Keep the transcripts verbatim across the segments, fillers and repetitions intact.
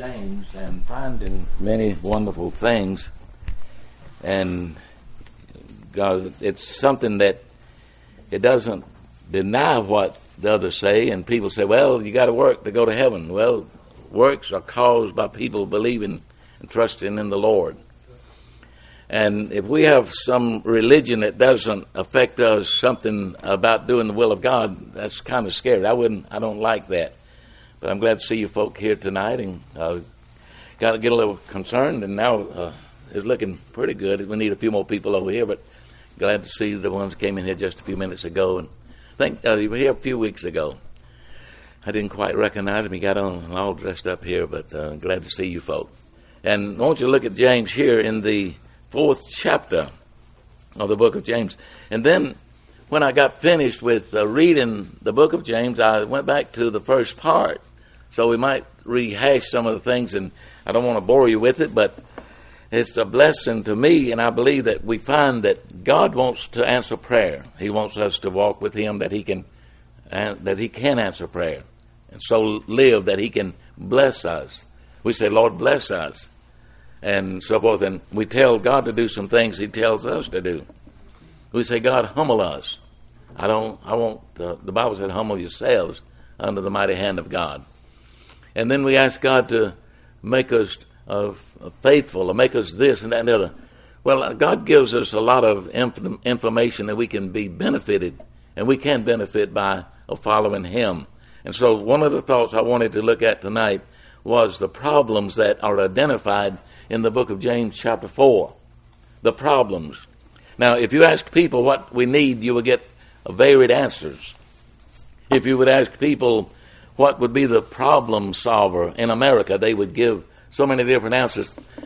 James and finding many wonderful things, and God, it's something that it doesn't deny what the others say, and people say, well, you got to work to go to heaven. Well, works are caused by people believing and trusting in the Lord. And if we have some religion that doesn't affect us, something about doing the will of God, that's kind of scary. I wouldn't, I don't like that. But I'm glad to see you folk here tonight, and uh, got to get a little concerned, and now uh, it's looking pretty good. We need a few more people over here, but glad to see the ones that came in here just a few minutes ago. And I think uh, you were here a few weeks ago. I didn't quite recognize him. He got on all dressed up here, but uh, glad to see you folk. And I want you to look at James here in the fourth chapter of the book of James. And then when I got finished with uh, reading the book of James, I went back to the first part. So we might rehash some of the things, and I don't want to bore you with it, but it's a blessing to me, and I believe that we find that God wants to answer prayer. He wants us to walk with Him, that He can uh, that He can answer prayer, and so live that He can bless us. We say, Lord, bless us, and so forth, and we tell God to do some things He tells us to do. We say, God, humble us. I don't. I won't. Uh, the Bible said, humble yourselves under the mighty hand of God. And then we ask God to make us uh, faithful, or make us this and that and the other. Well, God gives us a lot of inf- information that we can be benefited, and we can benefit by uh, following Him. And so one of the thoughts I wanted to look at tonight was the problems that are identified in the book of James chapter four. The problems. Now, if you ask people what we need, you will get varied answers. If you would ask people what would be the problem solver in America, they would give so many different answers.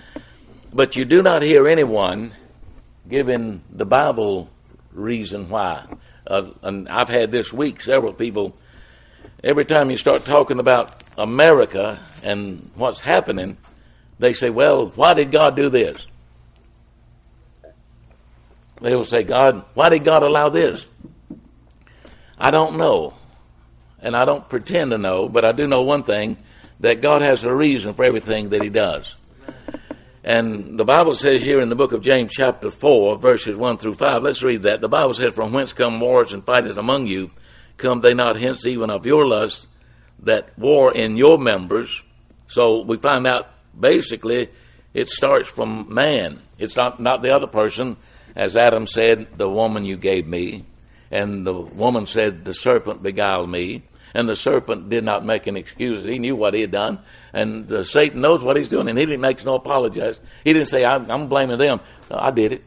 But you do not hear anyone giving the Bible reason why. Uh, and I've had this week several people, every time you start talking about America and what's happening, they say, well, why did God do this? They will say, God, why did God allow this? I don't know. And I don't pretend to know, but I do know one thing, that God has a reason for everything that He does. And the Bible says here in the book of James chapter four, verses one through five, let's read that. The Bible says, from whence come wars and fightings among you? Come they not hence even of your lust, that war in your members? So we find out basically it starts from man. It's not, not the other person. As Adam said, the woman you gave me. And the woman said, the serpent beguiled me. And the serpent did not make an excuse. He knew what he had done. And uh, Satan knows what he's doing, and he didn't make no apologize. He didn't say, I'm, I'm blaming them. No, I did it.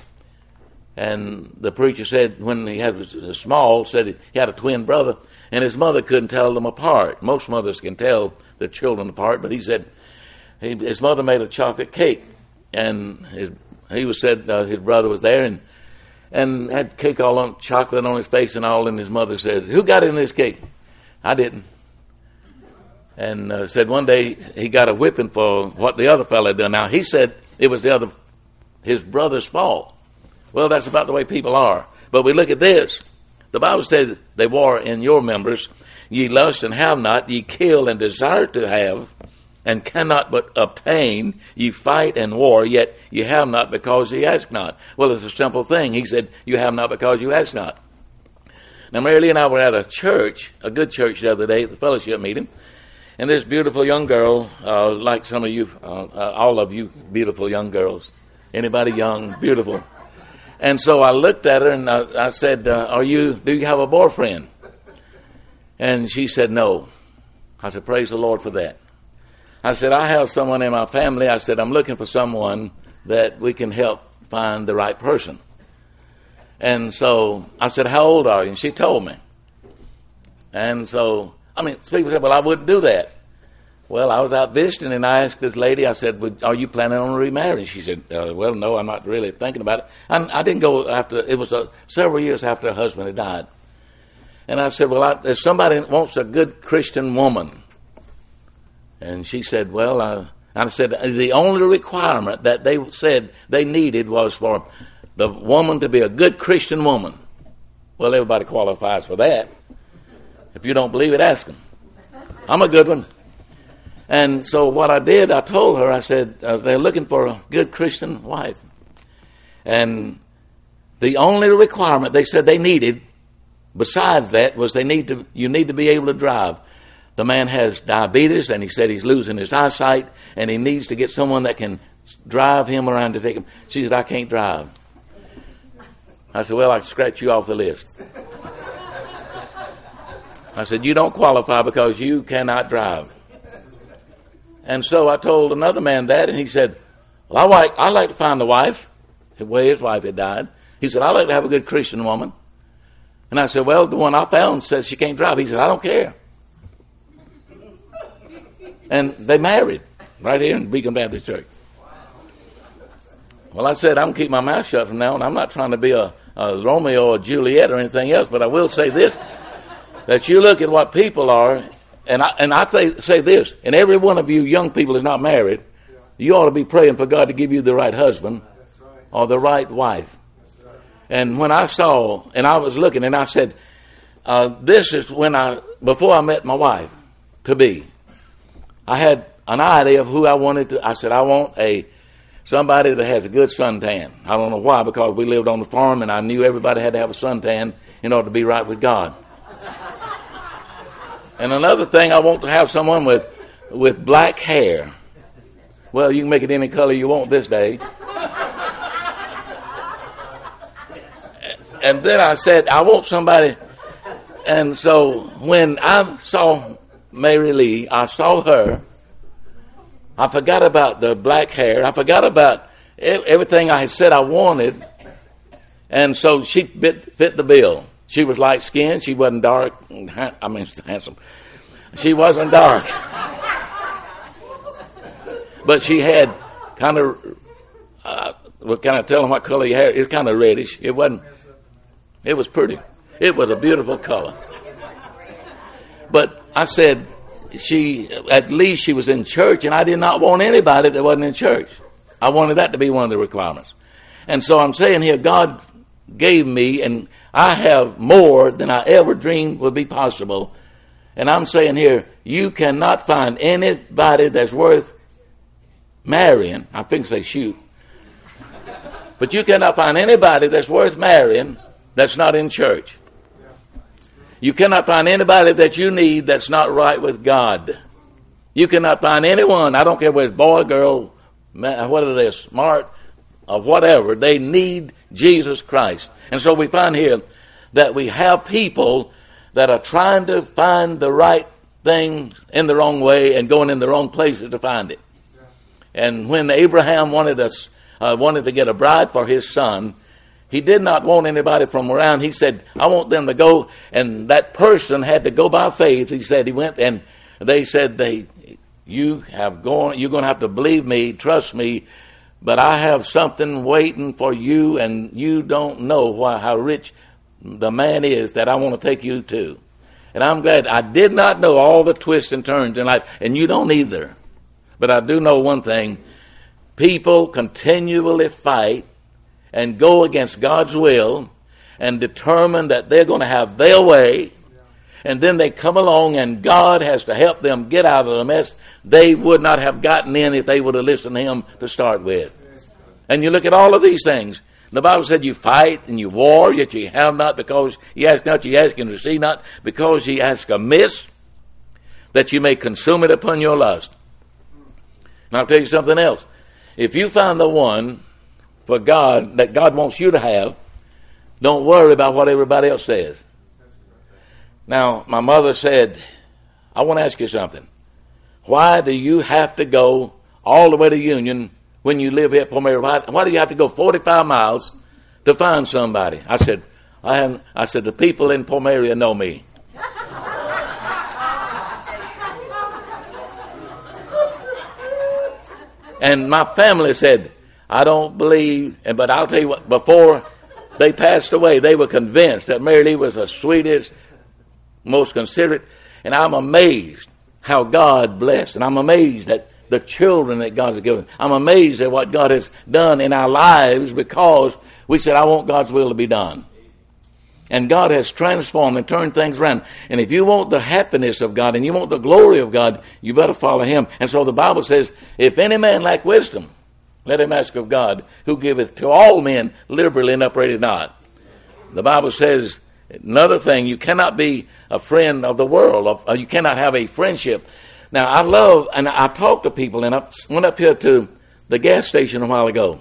And the preacher said, when he had was small, said he had a twin brother, and his mother couldn't tell them apart. Most mothers can tell the children apart, but he said he, his mother made a chocolate cake, and his, he was said uh, his brother was there, and and had cake all on, chocolate on his face and all, and his mother says, who got in this cake? I didn't. And uh, said one day he got a whipping for what the other fellow had done. Now, he said it was the other, his brother's fault. Well, that's about the way people are. But we look at this. The Bible says they war in your members. Ye lust and have not. Ye kill and desire to have and cannot but obtain. Ye fight and war, yet ye have not because ye ask not. Well, it's a simple thing. He said, you have not because you ask not. Now, Mary Lee and I were at a church, a good church the other day, at the fellowship meeting, and this beautiful young girl, uh, like some of you, uh, uh, all of you beautiful young girls, anybody young, beautiful. And so I looked at her and I, I said, uh, "Are you? Do you have a boyfriend?" And she said, "No." I said, "Praise the Lord for that." I said, "I have someone in my family." I said, "I'm looking for someone that we can help find the right person." And so I said, "How old are you?" And she told me. And so, I mean, people said, "Well, I wouldn't do that." Well, I was out visiting, and I asked this lady, I said, well, are you planning on remarrying? She said, uh, well, no, I'm not really thinking about it. And I didn't go after, it was uh, several years after her husband had died. And I said, well, I, if somebody wants a good Christian woman. And she said, well, uh, I said, the only requirement that they said they needed was for the woman to be a good Christian woman. Well, everybody qualifies for that. If you don't believe it, ask them. I'm a good one. And so what I did, I told her, I said, uh, they're looking for a good Christian wife. And the only requirement they said they needed, besides that, was they need to, you need to be able to drive. The man has diabetes, and he said he's losing his eyesight, and he needs to get someone that can drive him around to take him. She said, I can't drive. I said, well, I scratch you off the list. I said, you don't qualify because you cannot drive. And so I told another man that, and he said, well, I like, I like to find a wife. Well, his wife had died. He said, I like to have a good Christian woman. And I said, well, the one I found says she can't drive. He said, I don't care. And they married right here in Beacon Baptist Church. Well, I said, I'm going to keep my mouth shut from now on. I'm not trying to be a, a Romeo or Juliet or anything else, but I will say this, that you look at what people are, and I, and I th- say this, and every one of you young people is not married, you ought to be praying for God to give you the right husband or the right wife. And when I saw, and I was looking, and I said, uh, this is when I, before I met my wife to be, I had an idea of who I wanted to, I said, I want a, somebody that has a good suntan. I don't know why, because we lived on the farm and I knew everybody had to have a suntan in order to be right with God. And another thing, I want to have someone with, with black hair. Well, you can make it any color you want this day. And then I said, I want somebody. And so when I saw Mary Lee, I saw her. I forgot about the black hair. I forgot about everything I had said I wanted. And so she fit, fit the bill. She was light skinned. She wasn't dark. I mean, handsome. She wasn't dark. But she had kind of, uh, well, kind of tell them what color your hair. It's kind of reddish. It wasn't, it was pretty. It was a beautiful color. But I said, she, at least she was in church, and I did not want anybody that wasn't in church. I wanted that to be one of the requirements. And so I'm saying here, God gave me, and I have more than I ever dreamed would be possible. And I'm saying here, you cannot find anybody that's worth marrying. I think they shoot. But you cannot find anybody that's worth marrying that's not in church. You cannot find anybody that you need that's not right with God. You cannot find anyone, I don't care whether it's boy, girl, whether they're smart or whatever, they need Jesus Christ. And so we find here that we have people that are trying to find the right thing in the wrong way and going in the wrong places to find it. And when Abraham wanted us, uh, wanted to get a bride for his son, he did not want anybody from around. He said, I want them to go, and that person had to go by faith. He said he went, and they said, they, you have gone, you're going to have to believe me, trust me, but I have something waiting for you, and you don't know why, how rich the man is that I want to take you to. And I'm glad I did not know all the twists and turns in life, and you don't either. But I do know one thing. People continually fight and go against God's will and determine that they're going to have their way. And then they come along and God has to help them get out of the mess they would not have gotten in if they would have listened to Him to start with. And you look at all of these things. The Bible said you fight and you war, yet you have not because you ask not, you ask and receive not, because ye ask amiss, that you may consume it upon your lust. And I'll tell you something else. If you find the one for God that God wants you to have, don't worry about what everybody else says. Now, my mother said, I want to ask you something. Why do you have to go all the way to Union when you live here at Pomeroy? Why, why do you have to go forty-five miles to find somebody? I said, I haven't, I said, the people in Pomeroy know me. And my family said, I don't believe, and but I'll tell you what, before they passed away, they were convinced that Mary Lee was the sweetest, most considerate, and I'm amazed how God blessed, and I'm amazed at the children that God has given. I'm amazed at what God has done in our lives because we said, I want God's will to be done. And God has transformed and turned things around. And if you want the happiness of God and you want the glory of God, you better follow Him. And so the Bible says, if any man lack wisdom, let him ask of God, who giveth to all men liberally and upbraideth not. The Bible says another thing, you cannot be a friend of the world. Or you cannot have a friendship. Now, I love, and I talk to people, and I went up here to the gas station a while ago.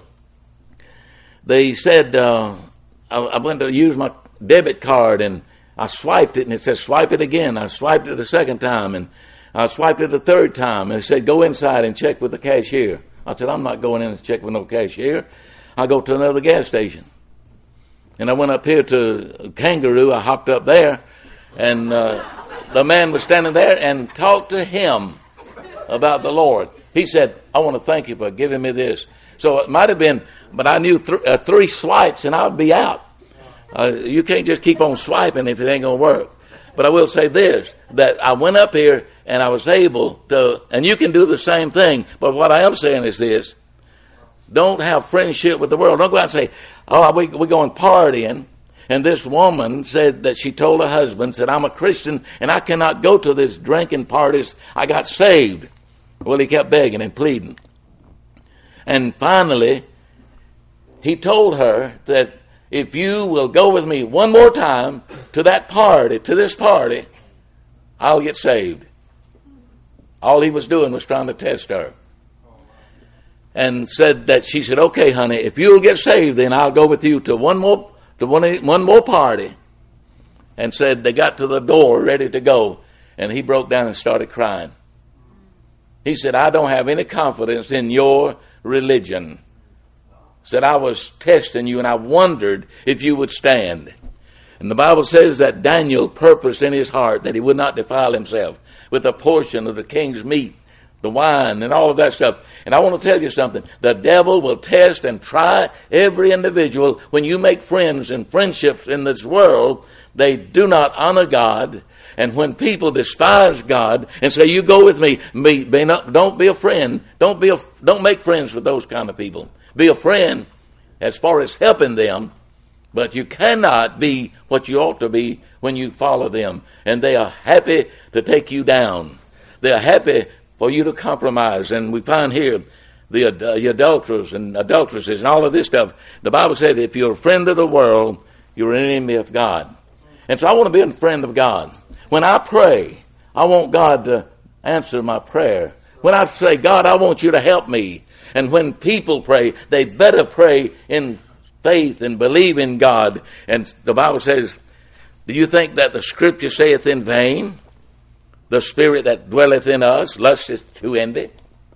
They said, uh, I, I went to use my debit card, and I swiped it, and it said, swipe it again. I swiped it the second time, and I swiped it the third time, and it said, go inside and check with the cashier. I said, I'm not going in and check with no cashier. I'll go to another gas station. And I went up here to Kangaroo. I hopped up there, and uh, the man was standing there and talked to him about the Lord. He said, I want to thank you for giving me this. So it might have been, but I knew th- uh, three swipes and I would be out. Uh, you can't just keep on swiping if it ain't going to work. But I will say this, that I went up here and I was able to, and you can do the same thing, but what I am saying is this, don't have friendship with the world. Don't go out and say, oh, we, we're going partying. And this woman said that she told her husband, said, I'm a Christian and I cannot go to this drinking parties. I got saved. Well, he kept begging and pleading. And finally, he told her that if you will go with me one more time to that party, to this party, I'll get saved. All he was doing was trying to test her. And said that, she said, okay, honey, if you'll get saved, then I'll go with you to one more, to one, one more party. And said they got to the door ready to go. And he broke down and started crying. He said, I don't have any confidence in your religion. Said, I was testing you and I wondered if you would stand. And the Bible says that Daniel purposed in his heart that he would not defile himself with a portion of the king's meat, the wine, and all of that stuff. And I want to tell you something. The devil will test and try every individual. When you make friends and friendships in this world, they do not honor God. And when people despise God and say, you go with me, be, be not, don't be a friend. Don't be a, don't make friends with those kind of people. Be a friend as far as helping them, but you cannot be what you ought to be when you follow them. And they are happy to take you down. They are happy for you to compromise. And we find here the, uh, the adulterers and adulteresses and all of this stuff. The Bible said if you're a friend of the world, you're an enemy of God. And so I want to be a friend of God. When I pray, I want God to answer my prayer. When I say, God, I want you to help me. And when people pray, they better pray in faith and believe in God. And the Bible says, do you think that the Scripture saith in vain? The Spirit that dwelleth in us lusteth to envy.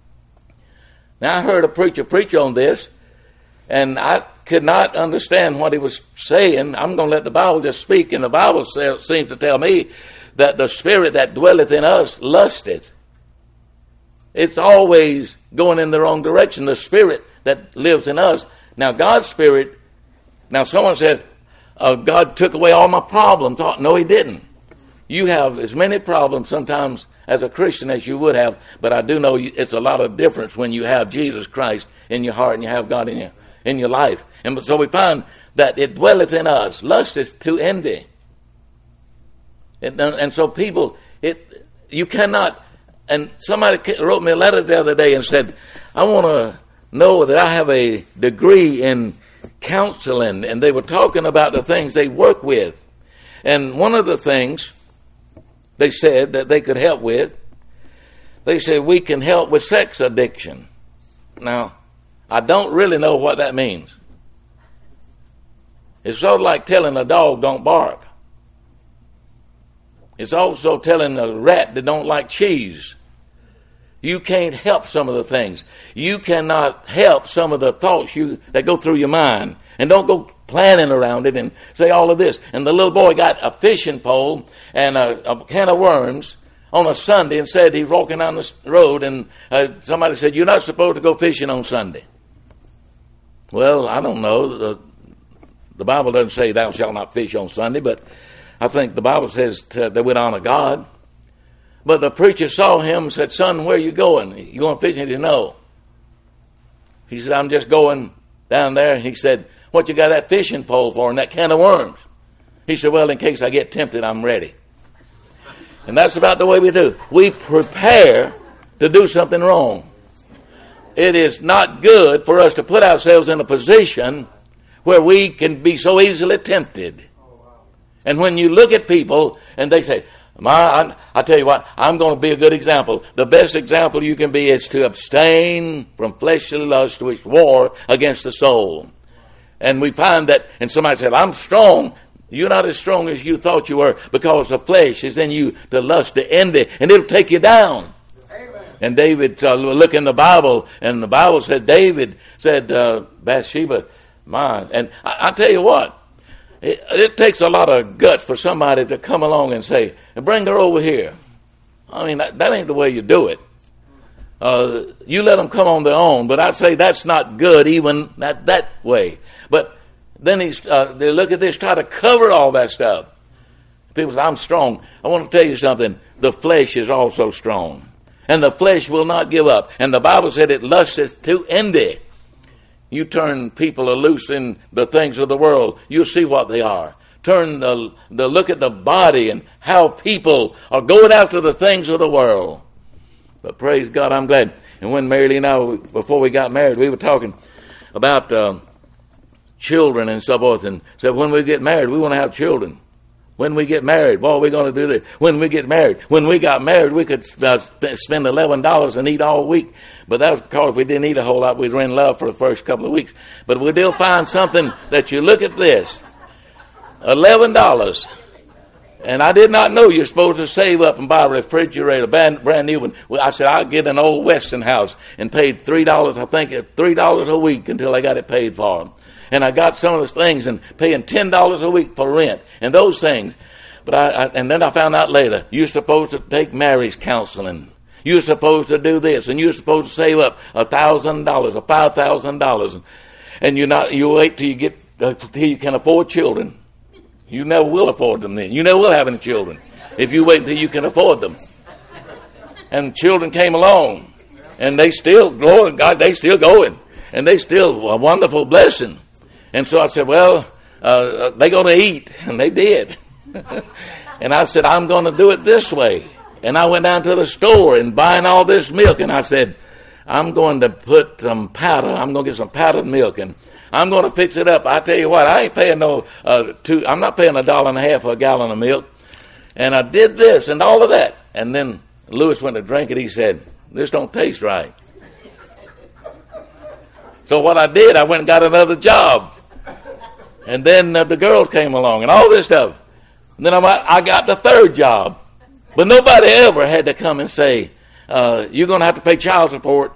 Now I heard a preacher preach on this, and I could not understand what he was saying. I'm going to let the Bible just speak, and the Bible seems to tell me that the Spirit that dwelleth in us lusteth. It's always going in the wrong direction. The Spirit that lives in us. Now God's Spirit, now someone says, uh, God took away all my problems. No, He didn't. You have as many problems sometimes as a Christian as you would have, but I do know it's a lot of difference when you have Jesus Christ in your heart and you have God in your, in your life. And so we find that it dwelleth in us. Lust is to envy. And, and so people, it you cannot, and somebody wrote me a letter the other day and said, I want to know that I have a degree in counseling, and they were talking about the things they work with. And one of the things they said that they could help with, they said we can help with sex addiction. Now, I don't really know what that means. It's sort of like telling a dog don't bark. It's also telling a rat that don't like cheese. You can't help some of the things. You cannot help some of the thoughts you that go through your mind. And don't go planning around it and say all of this. And the little boy got a fishing pole and a, a can of worms on a Sunday and said he's walking down the road, and uh, somebody said, you're not supposed to go fishing on Sunday. Well, I don't know. The, the Bible doesn't say thou shalt not fish on Sunday, but I think the Bible says to, that we'd honor God. But the preacher saw him and said, son, where are you going? You going fishing? He said, no. He said, I'm just going down there. And he said, what you got that fishing pole for and that can of worms? He said, well, in case I get tempted, I'm ready. And that's about the way we do. We prepare to do something wrong. It is not good for us to put ourselves in a position where we can be so easily tempted. And when you look at people and they say, My, I, I tell you what, I'm going to be a good example. The best example you can be is to abstain from fleshly lust which war against the soul. And we find that, and somebody said, I'm strong. You're not as strong as you thought you were, because the flesh is in you, to lust, to envy, and it'll take you down. Amen. And David, uh, look in the Bible, and the Bible said, David said, uh, Bathsheba, my, and I, I tell you what, It, it takes a lot of guts for somebody to come along and say, bring her over here. I mean, that, that ain't the way you do it. Uh, you let them come on their own, but I'd say that's not good even that, that way. But then he's, uh, they look at this, try to cover all that stuff. People say, I'm strong. I want to tell you something. The flesh is also strong. And the flesh will not give up. And the Bible said it lusteth to envy. You turn people loose in the things of the world, you'll see what they are. Turn the, the look at the body and how people are going after the things of the world. But praise God, I'm glad. And when Mary Lee and I, before we got married, we were talking about uh, children and so forth, and said, when we get married, we want to have children. When we get married, what are we going to do there? When we get married. When we got married, we could uh, spend eleven dollars and eat all week. But that was because we didn't eat a whole lot. We were in love for the first couple of weeks. But we did find something that you look at this. eleven dollars. And I did not know you're supposed to save up and buy a refrigerator, brand, brand new one. Well, I said, I'll get an old Westinghouse, and paid three dollars, I think, three dollars a week until I got it paid for. And I got some of those things and paying ten dollars a week for rent and those things. But I, I, and then I found out later, you're supposed to take marriage counseling. You're supposed to do this, and you're supposed to save up a thousand dollars or five thousand dollars. And you're not, you wait till you get, uh, till you can afford children. You never will afford them then. You never will have any children if you wait until you can afford them. And children came along, and they still, glory to God, they still going. And they still a wonderful blessing. And so I said, well, uh, they're going to eat. And they did. And I said, I'm going to do it this way. And I went down to the store and buying all this milk. And I said, I'm going to put some powder. I'm going to get some powdered milk. And I'm going to fix it up. I tell you what, I ain't paying no, uh, two, I'm not paying a dollar and a half for a gallon of milk. And I did this and all of that. And then Lewis went to drink it. He said, this don't taste right. So what I did, I went and got another job. And then uh, the girls came along and all this stuff. And then I, I got the third job. But nobody ever had to come and say, uh, you're going to have to pay child support.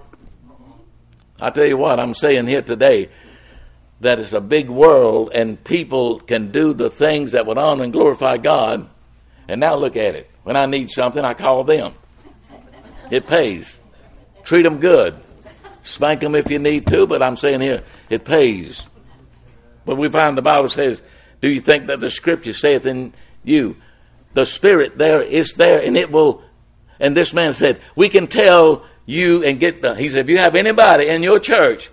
I tell you what, I'm saying here today that it's a big world and people can do the things that would honor and glorify God. And now look at it. When I need something, I call them. It pays. Treat them good. Spank them if you need to, but I'm saying here, it pays. But we find the Bible says, do you think that the Scripture saith in you? The Spirit there is there, and it will, and this man said, we can tell you and get the, he said, if you have anybody in your church,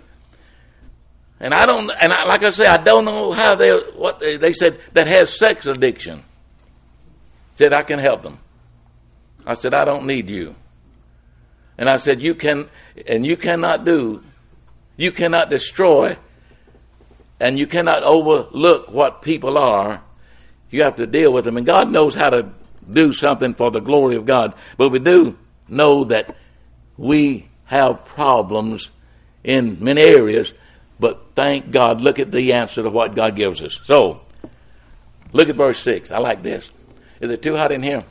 and I don't, and I, like I say, I don't know how they, what they, they said, that has sex addiction. Said, I can help them. I said, I don't need you. And I said, you can, and you cannot do, you cannot destroy, and you cannot overlook what people are. You have to deal with them. And God knows how to do something for the glory of God. But we do know that we have problems in many areas. But thank God, look at the answer to what God gives us. So, look at verse six. I like this. Is it too hot in here?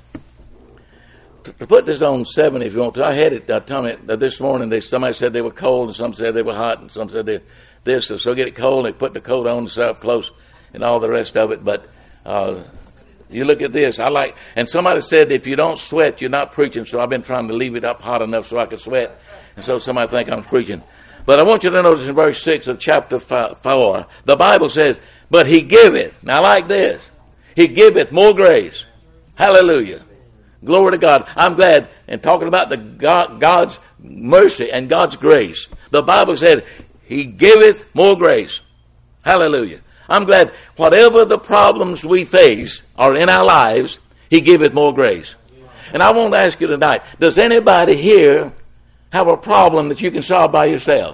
To, to put this on seven if you want to. I had it, uh, tell me, uh, this morning, they, somebody said they were cold, and some said they were hot, and some said they this. So, so get it cold, and they put the coat on, and up close, and all the rest of it. But uh, you look at this. I like, and somebody said if you don't sweat, you're not preaching. So I've been trying to leave it up hot enough so I can sweat, and so somebody think I'm preaching. But I want you to notice in verse six of chapter four, the Bible says, but he giveth. Now I like this. He giveth more grace. Hallelujah. Glory to God. I'm glad. And talking about the God, God's mercy and God's grace. The Bible said, he giveth more grace. Hallelujah. I'm glad whatever the problems we face are in our lives, He giveth more grace. And I want to ask you tonight, does anybody here have a problem that you can solve by yourself?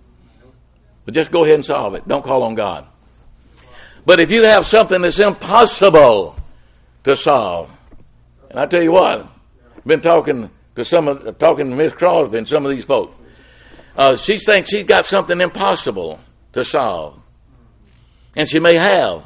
But just go ahead and solve it. Don't call on God. But if you have something that's impossible to solve, and I tell you what, I've been talking to some of, talking to Miss Crosby and some of these folks. Uh, she thinks she's got something impossible to solve. And she may have.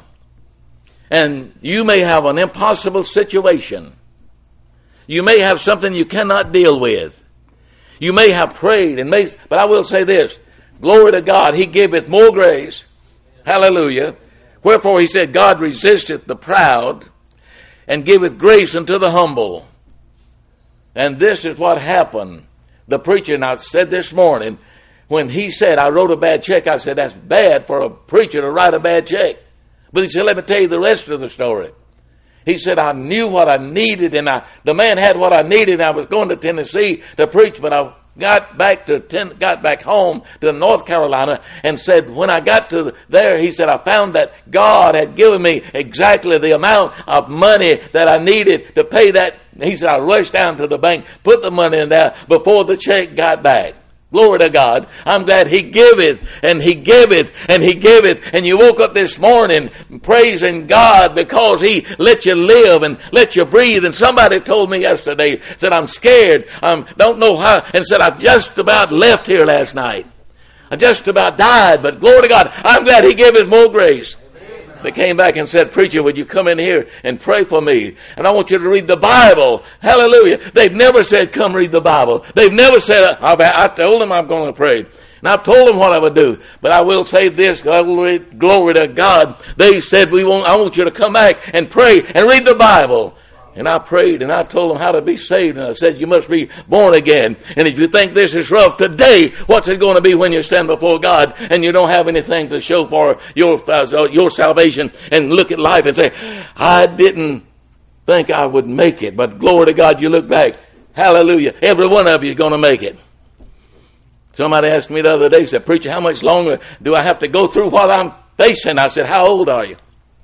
And you may have an impossible situation. You may have something you cannot deal with. You may have prayed and may, but I will say this. Glory to God, He giveth more grace. Hallelujah. Wherefore He said, God resisteth the proud and giveth grace unto the humble. And this is what happened. The preacher, and I said this morning, when he said, I wrote a bad check, I said, that's bad for a preacher to write a bad check. But he said, let me tell you the rest of the story. He said, I knew what I needed, and I, the man had what I needed, and I was going to Tennessee to preach, but I got back to ten, got back home to North Carolina and said, when I got to there, he said, I found that God had given me exactly the amount of money that I needed to pay that. He said, I rushed down to the bank, put the money in there before the check got back. Glory to God. I'm glad He giveth and He giveth and He giveth. And you woke up this morning praising God because He let you live and let you breathe. And somebody told me yesterday, said, I'm scared. I don't know how. And said, I just about left here last night. I just about died. But glory to God, I'm glad He giveth more grace. They came back and said, preacher, would you come in here and pray for me? And I want you to read the Bible. Hallelujah. They've never said, come read the Bible. They've never said, I told them I'm going to pray. And I've told them what I would do. But I will say this, glory, glory to God. They said, we want, I want you to come back and pray and read the Bible. And I prayed and I told them how to be saved. And I said, you must be born again. And if you think this is rough today, what's it going to be when you stand before God and you don't have anything to show for your, uh, your salvation and look at life and say, I didn't think I would make it. But glory to God, you look back. Hallelujah. Every one of you is going to make it. Somebody asked me the other day, said, preacher, how much longer do I have to go through what I'm facing? I said, how old are you?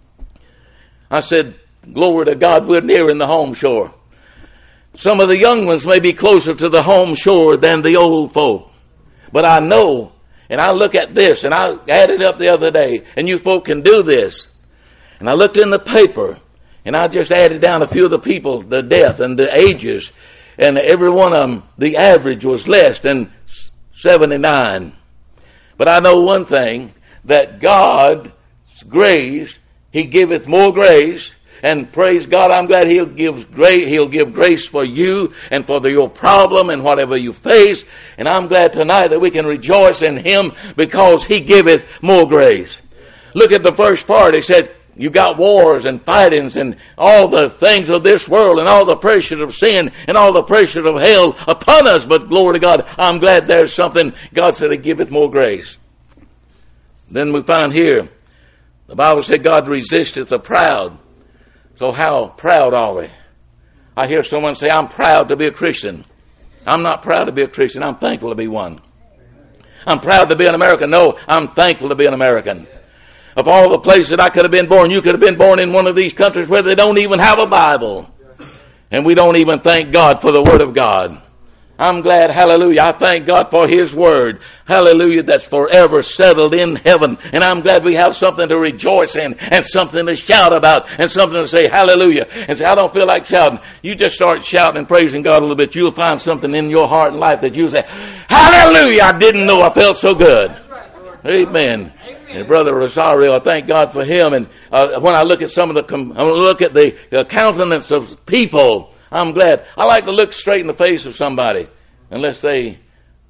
I said, glory to God, we're near in the home shore. Some of the young ones may be closer to the home shore than the old folk. But I know, and I look at this, and I added up the other day, and you folk can do this. And I looked in the paper, and I just added down a few of the people, the death and the ages, and every one of them, the average was less than seventy-nine. But I know one thing, that God's grace, He giveth more grace. And praise God, I'm glad He'll give grace, He'll give grace for you and for the, your problem and whatever you face. And I'm glad tonight that we can rejoice in Him because He giveth more grace. Look at the first part. It says, you got wars and fightings and all the things of this world and all the pressures of sin and all the pressures of hell upon us. But glory to God, I'm glad there's something. God said He giveth more grace. Then we find here, the Bible said God resisteth the proud. So how proud are we? I hear someone say, I'm proud to be a Christian. I'm not proud to be a Christian. I'm thankful to be one. I'm proud to be an American. No, I'm thankful to be an American. Of all the places that I could have been born, you could have been born in one of these countries where they don't even have a Bible. And we don't even thank God for the Word of God. I'm glad, hallelujah, I thank God for His Word, hallelujah, that's forever settled in heaven. And I'm glad we have something to rejoice in and something to shout about and something to say hallelujah. And say, I don't feel like shouting. You just start shouting and praising God a little bit. You'll find something in your heart and life that you say, hallelujah, I didn't know I felt so good. Amen. And Brother Rosario, I thank God for him. And uh, when I look at some of the, com- I look at the uh, countenance of people, I'm glad. I like to look straight in the face of somebody, unless they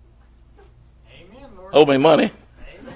Amen, owe me money. Amen.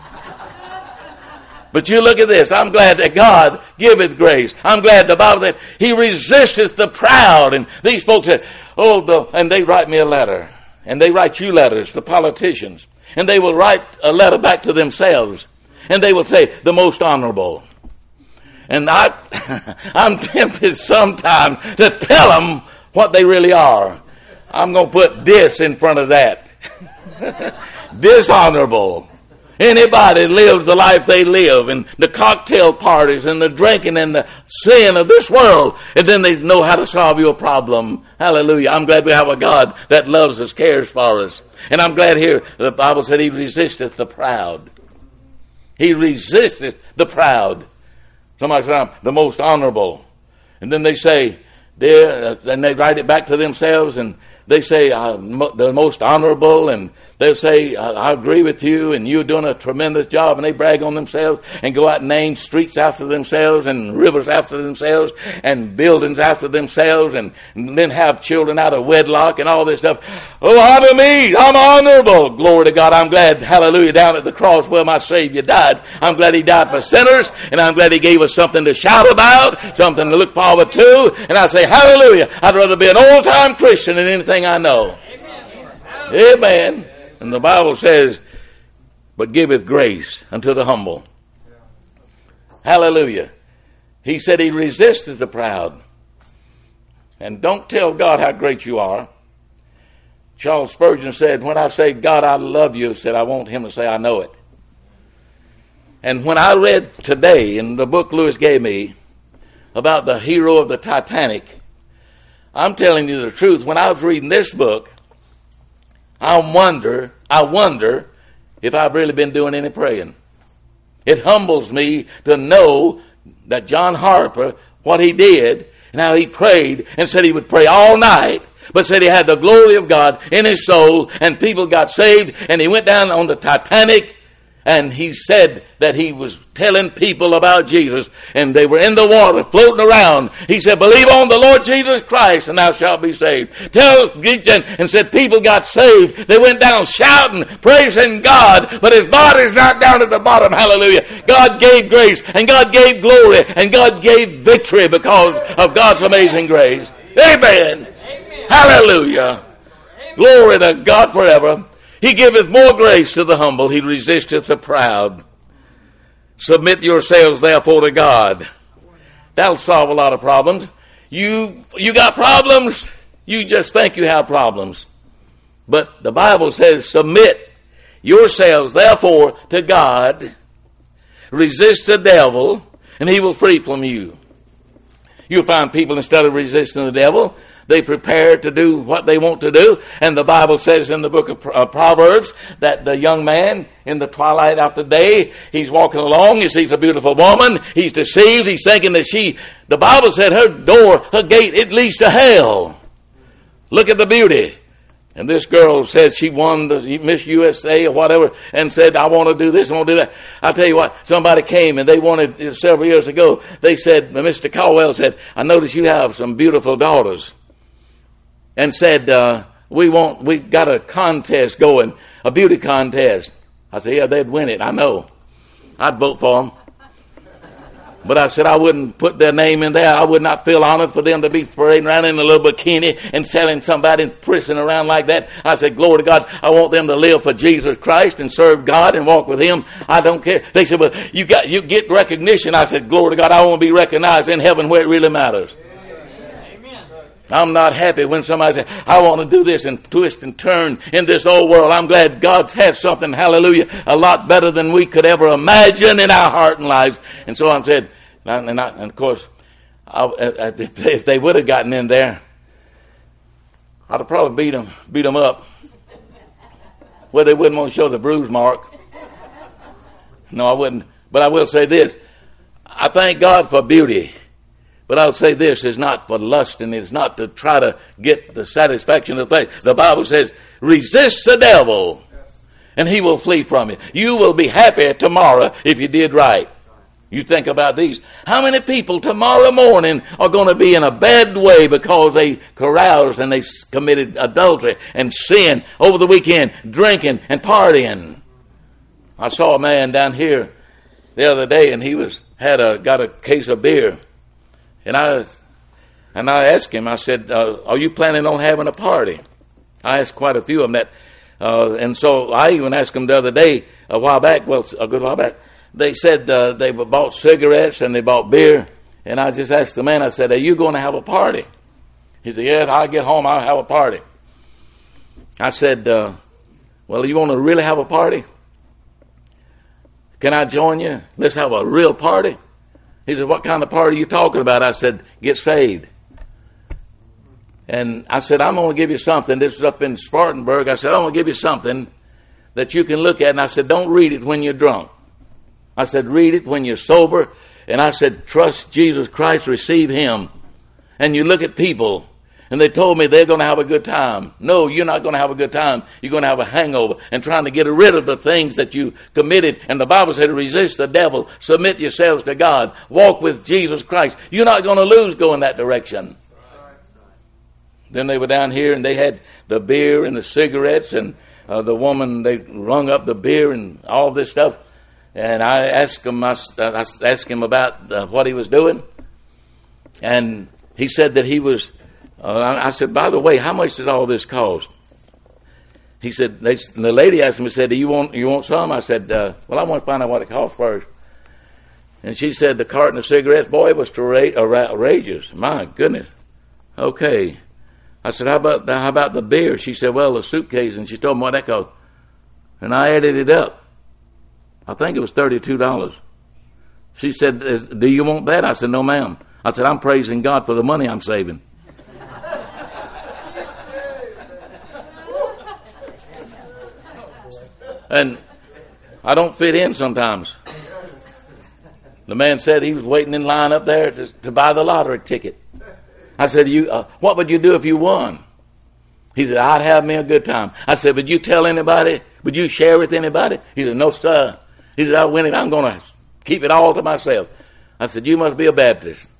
But you look at this. I'm glad that God giveth grace. I'm glad the Bible said He resisteth the proud. And these folks said, oh, the, and they write me a letter. And they write you letters, the politicians. And they will write a letter back to themselves. And they will say, the most honorable. And I, I'm tempted sometimes to tell them what they really are. I'm going to put this in front of that. Dishonorable. Anybody lives the life they live, and the cocktail parties and the drinking and the sin of this world, and then they know how to solve your problem. Hallelujah. I'm glad we have a God that loves us, cares for us. And I'm glad here the Bible said he resisteth the proud. He resisteth the proud. Somebody said, I'm the most honorable. And then they say, they're, and they write it back to themselves, and they say, I'm the most honorable, and they'll say, I, I agree with you, and you're doing a tremendous job, and they brag on themselves and go out and name streets after themselves and rivers after themselves and buildings after themselves, and, and then have children out of wedlock and all this stuff. Oh, honor me, I'm honorable. Glory to God. I'm glad, hallelujah, down at the cross where my Savior died. I'm glad he died for sinners, and I'm glad he gave us something to shout about, something to look forward to, and I say, hallelujah, I'd rather be an old-time Christian than anything I know. Amen. Amen. And the Bible says, but giveth grace unto the humble. Hallelujah. He said he resisteth the proud. And don't tell God how great you are. Charles Spurgeon said, when I say, God, I love you, said, I want him to say, I know it. And when I read today in the book Lewis gave me about the hero of the Titanic, I'm telling you the truth. When I was reading this book, I wonder, I wonder if I've really been doing any praying. It humbles me to know that John Harper, what he did, and how he prayed, and said he would pray all night, but said he had the glory of God in his soul, and people got saved, and he went down on the Titanic, and he said that he was telling people about Jesus, and they were in the water floating around. He said, believe on the Lord Jesus Christ and thou shalt be saved. Tell, and said people got saved. They went down shouting, praising God, but his body's not down at the bottom. Hallelujah. God gave grace, and God gave glory, and God gave victory because of God's amazing grace. Amen. Amen. Hallelujah. Amen. Glory to God forever. He giveth more grace to the humble. He resisteth the proud. Submit yourselves therefore to God. That'll solve a lot of problems. You, you got problems. You just think you have problems. But the Bible says, submit yourselves therefore to God. Resist the devil, and he will flee from you. You'll find people, instead of resisting the devil, they prepare to do what they want to do. And the Bible says in the book of uh, Proverbs that the young man in the twilight after day, he's walking along, he sees a beautiful woman, he's deceived, he's thinking that she, the Bible said her door, her gate, it leads to hell. Look at the beauty. And this girl said she won the Miss U S A or whatever and said, I want to do this, I want to do that. I'll tell you what, somebody came and they wanted, several years ago, they said, Mister Caldwell said, I notice you have some beautiful daughters. And said, uh, we want, we got a contest going, a beauty contest. I said, yeah, they'd win it. I know. I'd vote for them. But I said, I wouldn't put their name in there. I would not feel honored for them to be parading around in a little bikini and selling somebody in prison around like that. I said, glory to God. I want them to live for Jesus Christ and serve God and walk with him. I don't care. They said, well, you got, you get recognition. I said, glory to God. I want to be recognized in heaven where it really matters. I'm not happy when somebody says, I want to do this and twist and turn in this old world. I'm glad God has something, hallelujah, a lot better than we could ever imagine in our heart and lives. And so I said, and, I, and of course, I, if they would have gotten in there, I'd have probably beat them, beat them up. Well, they wouldn't want to show the bruise mark. No, I wouldn't. But I will say this. I thank God for beauty. But I'll say this, it's not for lust and it's not to try to get the satisfaction of faith. The Bible says, resist the devil and he will flee from you. You will be happy tomorrow if you did right. You think about these. How many people tomorrow morning are going to be in a bad way because they caroused and they committed adultery and sin over the weekend, drinking and partying? I saw a man down here the other day and he was had a got a case of beer. And I and I asked him, I said, uh, are you planning on having a party? I asked quite a few of them that. Uh, and so I even asked them the other day, a while back, well, a good while back, they said uh, they bought cigarettes and they bought beer. And I just asked the man, I said, are you going to have a party? He said, yeah, I'll get home, I'll have a party. I said, uh, well, you want to really have a party? Can I join you? Let's have a real party. He said, what kind of party are you talking about? I said, get saved. And I said, I'm going to give you something. This is up in Spartanburg. I said, I'm going to give you something that you can look at. And I said, don't read it when you're drunk. I said, read it when you're sober. And I said, trust Jesus Christ, receive Him. And you look at people, and they told me they're going to have a good time. No, you're not going to have a good time. You're going to have a hangover and trying to get rid of the things that you committed. And the Bible said, resist the devil, submit yourselves to God, walk with Jesus Christ. You're not going to lose going that direction. Then they were down here, and they had the beer and the cigarettes, and uh, the woman, they rung up the beer and all this stuff. And I asked him, I, I asked him about uh, what he was doing. And he said that he was, uh, I said, by the way, how much does all this cost? He said, they, the lady asked me, said, do you want, you want some? I said, uh, well, I want to find out what it costs first. And she said, the carton of cigarettes, boy, it was outrageous. My goodness. Okay. I said, how about the, how about the beer? She said, well, the suitcase. And she told me what that cost. And I added it up. I think it was thirty-two dollars. She said, do you want that? I said, no, ma'am. I said, I'm praising God for the money I'm saving. And I don't fit in sometimes. The man said he was waiting in line up there to, to buy the lottery ticket. I said, "You, uh, what would you do if you won?" He said, I'd have me a good time. I said, would you tell anybody? Would you share with anybody? He said, no, sir. He said, I win it. I'm going to keep it all to myself. I said, you must be a Baptist.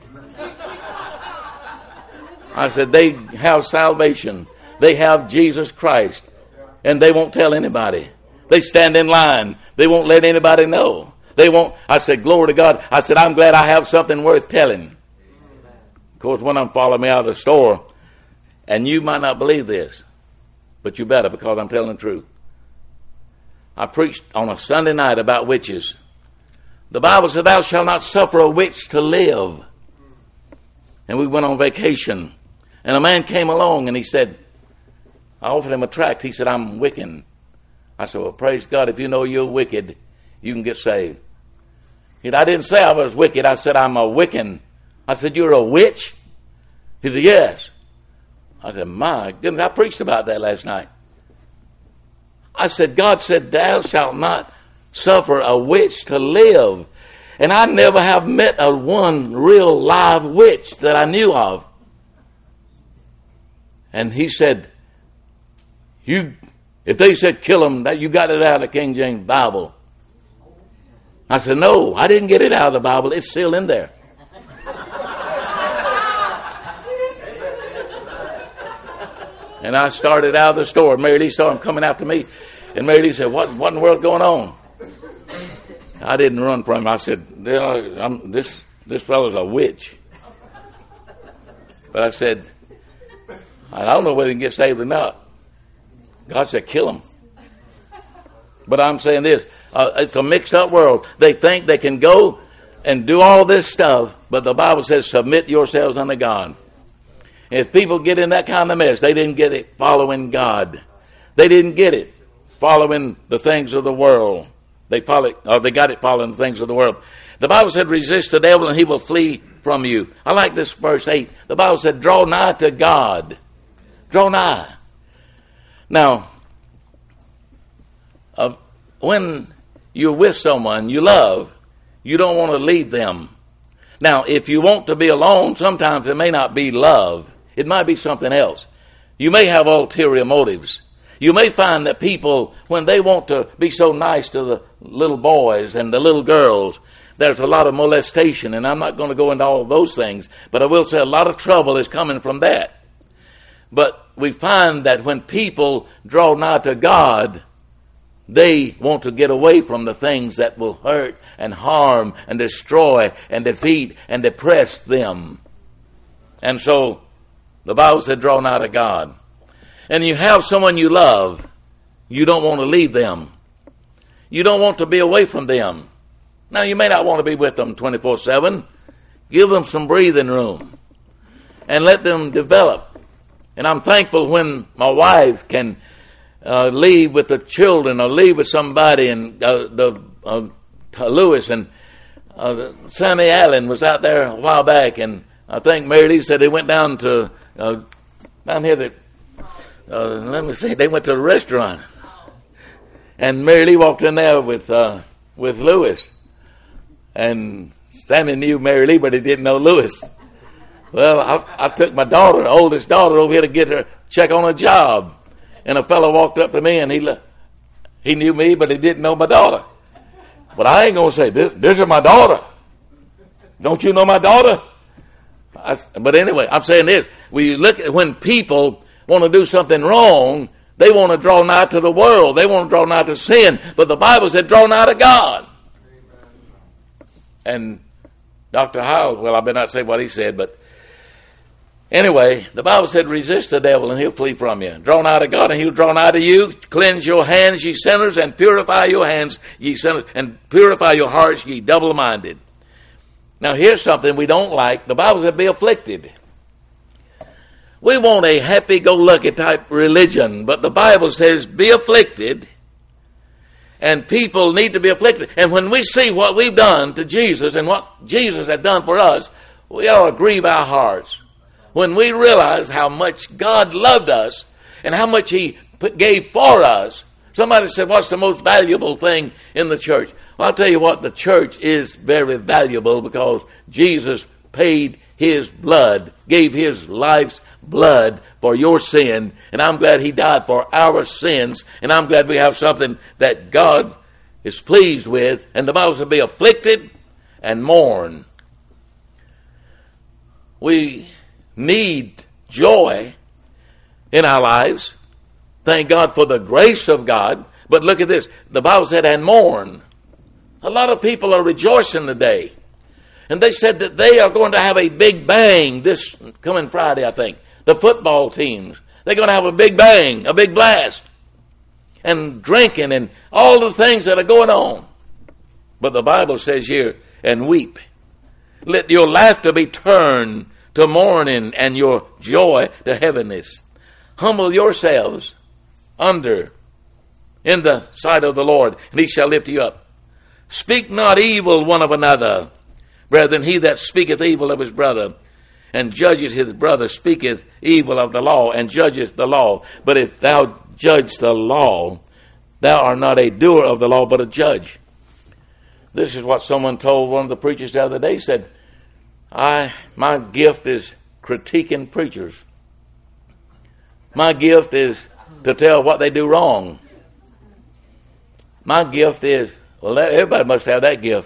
I said, they have salvation. They have Jesus Christ. And they won't tell anybody. They stand in line. They won't let anybody know. They won't. I said, glory to God. I said, I'm glad I have something worth telling. Of course, one of them followed me out of the store. And you might not believe this, but you better, because I'm telling the truth. I preached on a Sunday night about witches. The Bible said, thou shalt not suffer a witch to live. And we went on vacation. And a man came along and he said, I offered him a tract. He said, I'm Wiccan. I said, well, praise God, if you know you're wicked, you can get saved. He said, I didn't say I was wicked. I said, I'm a Wiccan. I said, you're a witch? He said, yes. I said, my goodness, I preached about that last night. I said, God said, thou shalt not suffer a witch to live. And I never have met a one real live witch that I knew of. And he said, you, if they said kill them, that you got it out of the King James Bible. I said, no, I didn't get it out of the Bible. It's still in there. And I started out of the store. Mary Lee saw him coming after me. And Mary Lee said, what, what in the world going on? I didn't run from him. I said, I'm, this, this fellow's a witch. But I said, I don't know whether he can get saved or not. God said, kill him. But I'm saying this, uh, it's a mixed up world. They think they can go and do all this stuff, but the Bible says, submit yourselves unto God. If people get in that kind of mess, they didn't get it following God. They didn't get it following the things of the world. They follow, or they got it following the things of the world. The Bible said, resist the devil and he will flee from you. I like this verse eight. The Bible said, draw nigh to God. Draw nigh. Now, uh, when you're with someone you love, you don't want to leave them. Now, if you want to be alone, sometimes it may not be love. It might be something else. You may have ulterior motives. You may find that people, when they want to be so nice to the little boys and the little girls, there's a lot of molestation, and I'm not going to go into all of those things, but I will say a lot of trouble is coming from that. But we find that when people draw nigh to God, they want to get away from the things that will hurt and harm and destroy and defeat and depress them. And so the Bible said, draw nigh to God. And you have someone you love, you don't want to leave them. You don't want to be away from them. Now, you may not want to be with them twenty-four seven. Give them some breathing room and let them develop. And I'm thankful when my wife can uh, leave with the children or leave with somebody, and uh, the uh, Lewis and uh, Sammy Allen was out there a while back, and I think Mary Lee said they went down to uh, down here. To, uh, let me see, they went to the restaurant, and Mary Lee walked in there with uh, with Lewis, and Sammy knew Mary Lee, but he didn't know Lewis. Well, I, I took my daughter, oldest daughter, over here to get her check on a job, and a fellow walked up to me, and he he knew me, but he didn't know my daughter. But I ain't gonna say this. This is my daughter. Don't you know my daughter? I, but anyway, I'm saying this: we look at when people want to do something wrong, they want to draw nigh to the world. They want to draw nigh to sin. But the Bible said, "Draw nigh to God." And Doctor Howell, well, I better not say what he said, but anyway, the Bible said, resist the devil and he'll flee from you. Draw nigh to God and he'll draw nigh to you. Cleanse your hands, ye sinners, and purify your hands, ye sinners, and purify your hearts, ye double-minded. Now here's something we don't like. The Bible said, be afflicted. We want a happy-go-lucky type religion, but the Bible says, be afflicted. And people need to be afflicted. And when we see what we've done to Jesus and what Jesus had done for us, we ought to grieve our hearts. When we realize how much God loved us and how much He gave for us. Somebody said, what's the most valuable thing in the church? Well, I'll tell you what, the church is very valuable because Jesus paid His blood, gave His life's blood for your sin, and I'm glad He died for our sins, and I'm glad we have something that God is pleased with, and the Bible says be afflicted and mourn. We need joy in our lives. Thank God for the grace of God, but look at this, the Bible said and mourn. A lot of people are rejoicing today, and they said that they are going to have a big bang this coming Friday, I think. The football teams, they're going to have a big bang, a big blast, and drinking and all the things that are going on. But the Bible says here, and weep. Let your laughter be turned to mourning and your joy to heaviness. Humble yourselves under in the sight of the Lord, and He shall lift you up. Speak not evil one of another. Brethren, he that speaketh evil of his brother and judges his brother speaketh evil of the law and judges the law. But if thou judge the law, thou art not a doer of the law, but a judge. This is what someone told one of the preachers the other day. He said, I, my gift is critiquing preachers. My gift is to tell what they do wrong. My gift is, well, everybody must have that gift.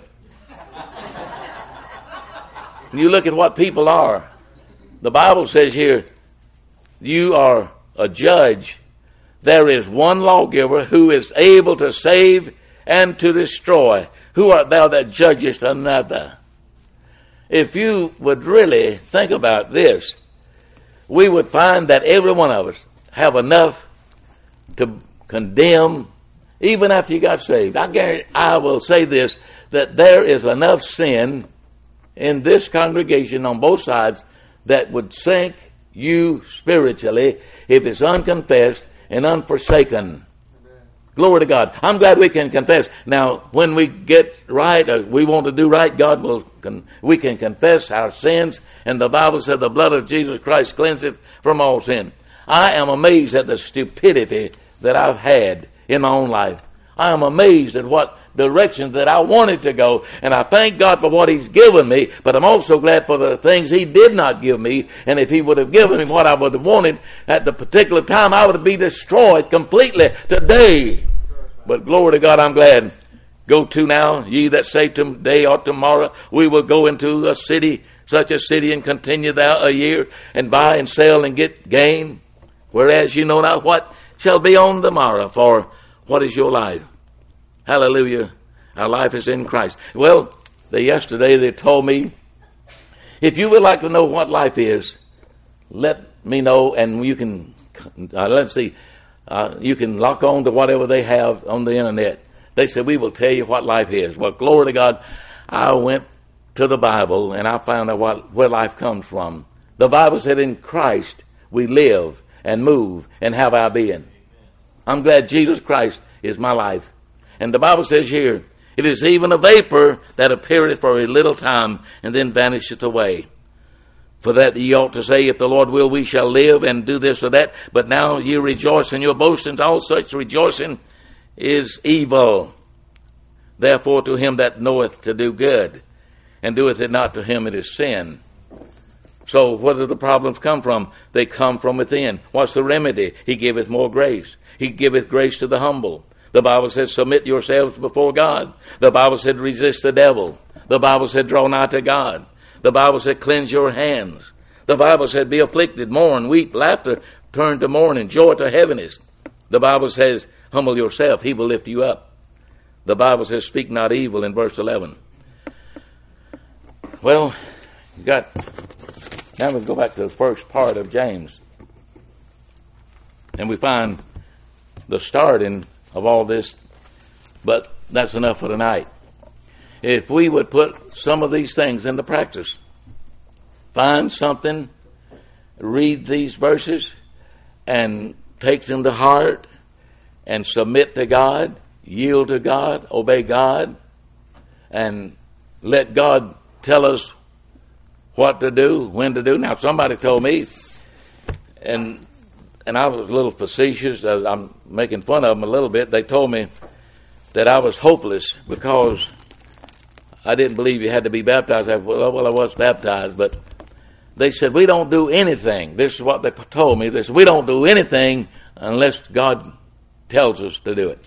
You look at what people are. The Bible says here, you are a judge. There is one lawgiver who is able to save and to destroy. Who art thou that judgest another? If you would really think about this, we would find that every one of us have enough to condemn even after you got saved. I guarantee, I will say this, that there is enough sin in this congregation on both sides that would sink you spiritually if it's unconfessed and unforsaken. Glory to God. I'm glad we can confess. Now, when we get right, uh, we want to do right, God will, con- we can confess our sins, and the Bible said the blood of Jesus Christ cleanseth from all sin. I am amazed at the stupidity that I've had in my own life. I am amazed at what directions that I wanted to go, and I thank God for what He's given me, but I'm also glad for the things He did not give me, and if He would have given me what I would have wanted at the particular time, I would be destroyed completely today. But glory to God, I'm glad. Go to now, ye that say today or tomorrow, we will go into a city, such a city, and continue thou a year, and buy and sell and get gain, whereas you know not what shall be on the morrow, for what is your life? Hallelujah. Our life is in Christ. Well, the, yesterday they told me, if you would like to know what life is, let me know, and you can, uh, let's see, uh, you can lock on to whatever they have on the internet. They said, we will tell you what life is. Well, glory to God, I went to the Bible, and I found out what, where life comes from. The Bible said in Christ we live and move and have our being. I'm glad Jesus Christ is my life. And the Bible says here It is even a vapor that appeareth for a little time, and then vanisheth away. For that ye ought to say, if the Lord will, we shall live, and do this or that. But now ye rejoice in your boastings. All such rejoicing is evil. Therefore to him that knoweth to do good, and doeth it not, to him it is sin. So where do the problems come from? They come from within. What's the remedy? He giveth more grace. He giveth grace to the humble. The Bible says, submit yourselves before God. The Bible said, resist the devil. The Bible said, draw nigh to God. The Bible said, cleanse your hands. The Bible said, be afflicted, mourn, weep, laughter, turn to mourning, joy to heaviness. The Bible says, humble yourself, he will lift you up. The Bible says, speak not evil in verse eleven. Well, you got, now we go back to the first part of James. And we find the starting of all this, but that's enough for tonight. If we would put some of these things into practice, find something, read these verses, and take them to heart, and submit to God, yield to God, obey God, and let God tell us what to do, when to do. Now, somebody told me, and and I was a little facetious, I'm making fun of them a little bit. They told me that I was hopeless because I didn't believe you had to be baptized. I, well, well, I was baptized, but they said, we don't do anything. This is what they told me. They said, we don't do anything unless God tells us to do it.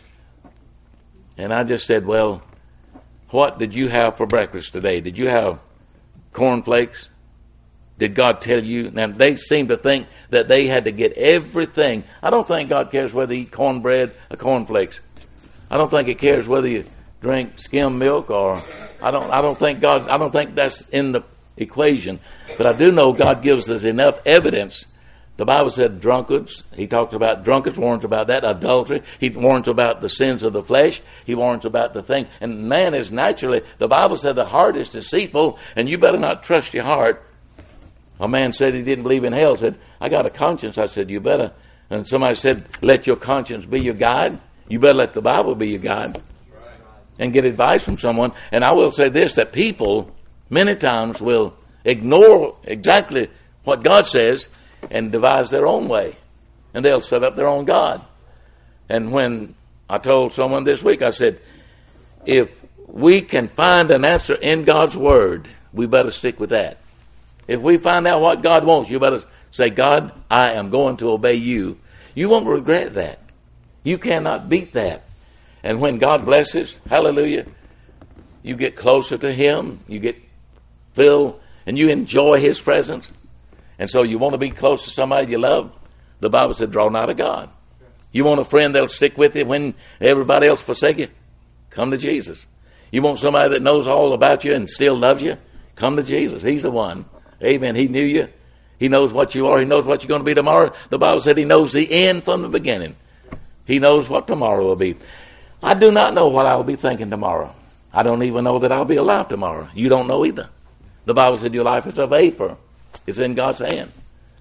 And I just said, well, what did you have for breakfast today? Did you have cornflakes? Did God tell you? Now, they seem to think that they had to get everything. I don't think God cares whether you eat cornbread or cornflakes. I don't think He cares whether you drink skim milk or I don't. I don't think God. I don't think that's in the equation. But I do know God gives us enough evidence. The Bible said drunkards. He talks about drunkards. Warns about that. Adultery. He warns about the sins of the flesh. He warns about the thing. And man is naturally. The Bible said the heart is deceitful, and you better not trust your heart. A man said he didn't believe in hell. Said, I got a conscience. I said, you better. And somebody said, let your conscience be your guide. You better let the Bible be your guide. And get advice from someone. And I will say this, that people many times will ignore exactly what God says and devise their own way. And they'll set up their own God. And when I told someone this week, I said, if we can find an answer in God's Word, we better stick with that. If we find out what God wants, you better say, God, I am going to obey you. You won't regret that. You cannot beat that. And when God blesses, hallelujah, you get closer to Him, you get filled, and you enjoy His presence. And so you want to be close to somebody you love? The Bible said, draw nigh to God. You want a friend that'll stick with you when everybody else forsake you? Come to Jesus. You want somebody that knows all about you and still loves you? Come to Jesus. He's the one. Amen. He knew you. He knows what you are. He knows what you're going to be tomorrow. The Bible said He knows the end from the beginning. He knows what tomorrow will be. I do not know what I will be thinking tomorrow. I don't even know that I'll be alive tomorrow. You don't know either. The Bible said your life is a vapor. It's in God's hand.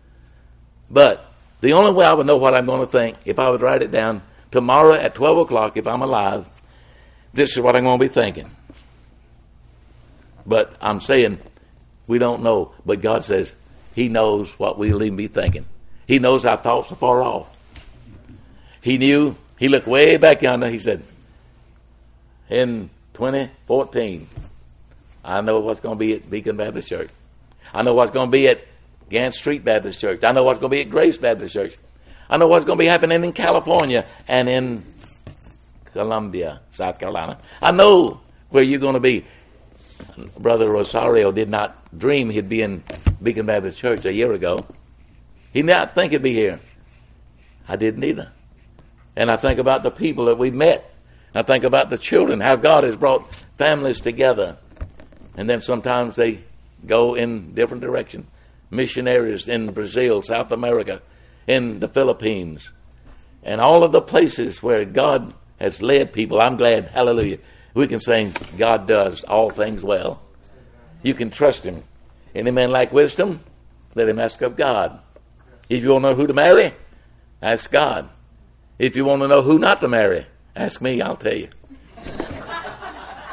But the only way I would know what I'm going to think, if I would write it down, tomorrow at twelve o'clock, if I'm alive, this is what I'm going to be thinking. But I'm saying, we don't know. But God says He knows what we'll even be thinking. He knows our thoughts are far off. He knew. He looked way back yonder. He said, in twenty fourteen, I know what's going to be at Beacon Baptist Church. I know what's going to be at Gant Street Baptist Church. I know what's going to be at Grace Baptist Church. I know what's going to be happening in California and in Columbia, South Carolina. I know where you're going to be. Brother Rosario did not dream he'd be in Beacon Baptist Church a year ago. He did not think he'd be here. I didn't either. And I think about the people that we met. I think about the children, how God has brought families together. And then sometimes they go in different directions. Missionaries in Brazil, South America, in the Philippines, and all of the places where God has led people. I'm glad, hallelujah, we can say God does all things well. You can trust Him. Any man lack wisdom, let him ask of God. If you want to know who to marry, ask God. If you want to know who not to marry, ask me, I'll tell you.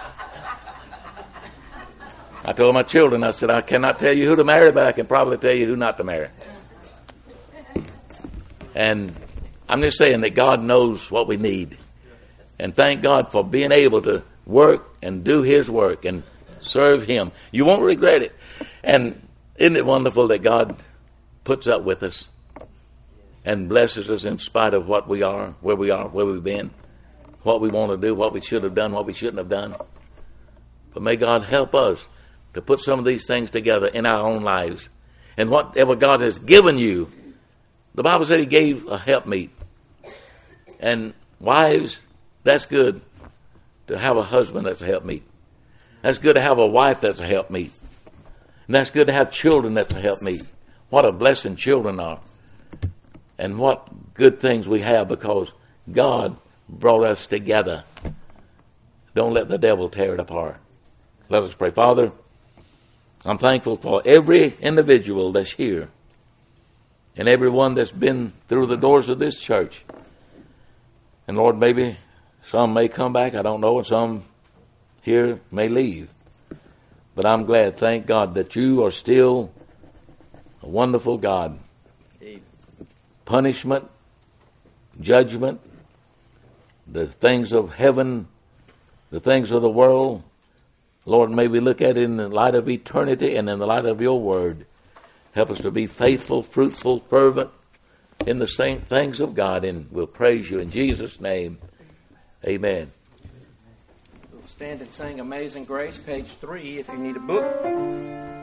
I told my children, I said, I cannot tell you who to marry, but I can probably tell you who not to marry. And I'm just saying that God knows what we need. And thank God for being able to work and do His work and serve Him. You won't regret it. And isn't it wonderful that God puts up with us and blesses us in spite of what we are, where we are, where we've been, what we want to do, what we should have done, what we shouldn't have done. But may God help us to put some of these things together in our own lives. And whatever God has given you, the Bible said He gave a helpmeet. And wives, that's good to have a husband that's a helpmeet. That's good to have a wife that's a helpmeet. And that's good to have children that's a helpmeet. What a blessing children are. And what good things we have because God brought us together. Don't let the devil tear it apart. Let us pray. Father, I'm thankful for every individual that's here and everyone that's been through the doors of this church. And Lord, maybe some may come back, I don't know, and some here may leave. But I'm glad, thank God, that you are still a wonderful God. Punishment, judgment, the things of heaven, the things of the world, Lord, may we look at it in the light of eternity and in the light of your word. Help us to be faithful, fruitful, fervent in the same things of God, and we'll praise you in Jesus' name. Amen. We'll stand and sing Amazing Grace, page three, if you need a book.